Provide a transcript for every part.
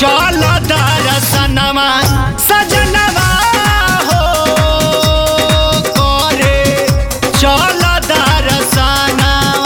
चल दर्शनमा सजनवा हो करे चल दर्शनमा।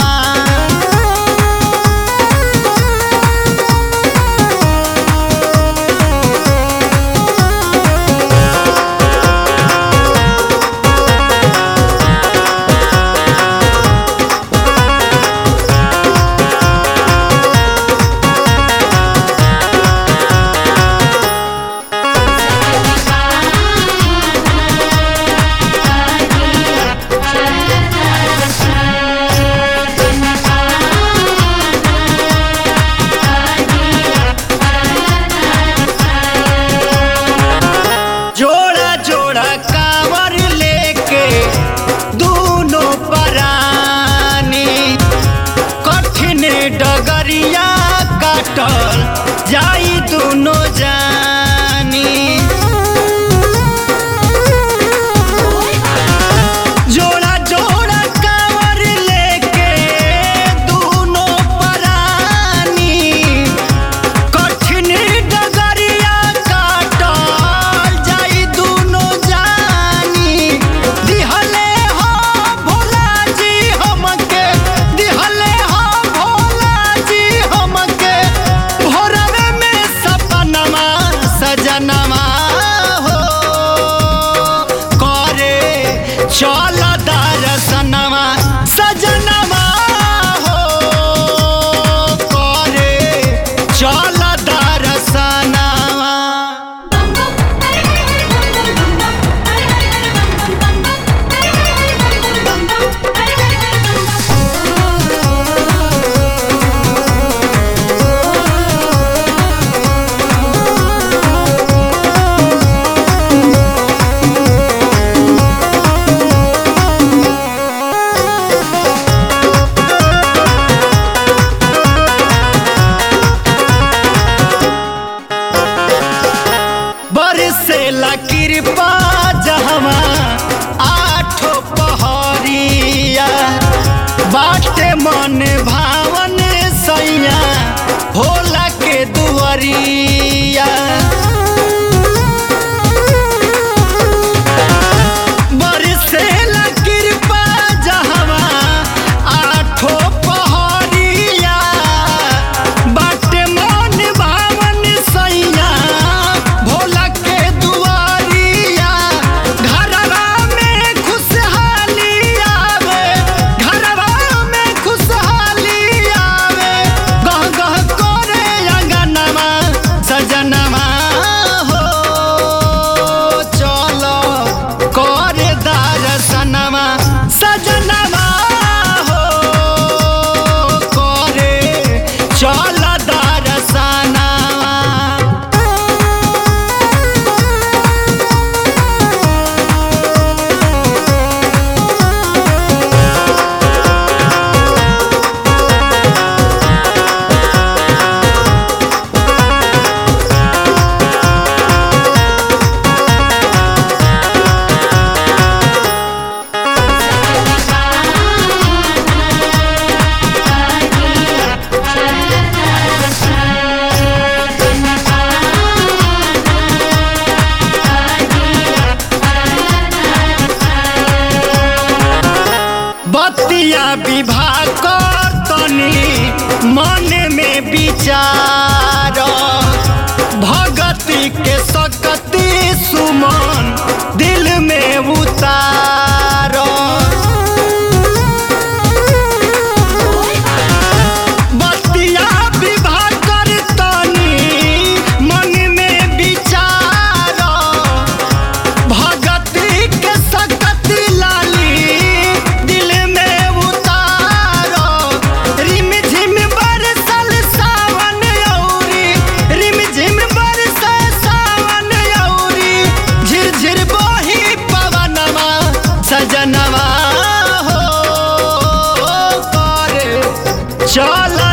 जोड़ा जोड़ा कांवर लेके दोनों परानी कठिन डगरिया काटल जाई दोनों जानी। जोड़ा जोड़ा कांवर लेके दोनों परानी कठिन डगरिया काटल जाई दोनों जानी। दिहले हो भोला जी हमके दिहले हो भोला जी हमके भोरवे में सपनमा सजनमा हो करे चल दर्शनमा सजनमा हो करे चल दर्शनमा। बरसेला कृपा जहवा आठो पहरिया बाटे मन भावन सैया भोला के दुआरिया। बरसेला कृपा जहवा आठो पहरिया बाटे मन भावन सैया भोला के दुआरिया। घरवा में खुशहाली आवे घरवा में खुशहाली आवे गह गह करे अंगनमा सजनमा हो चल करे दर्शनमा सजनमा हो करे चल दर्शनमा। बतिया विवाह कर तनी मन में विचार भगति के सकती सुमन दिल में उतार। बतिया विवाह कर तनी मन में विचार भगति के सकती लाली दिल में उतारो। रिम झिम बरसल सावन औरी रिम झिम बरसल सावन औरी झिरझिर बही पवनमा सजनवा हो करे चल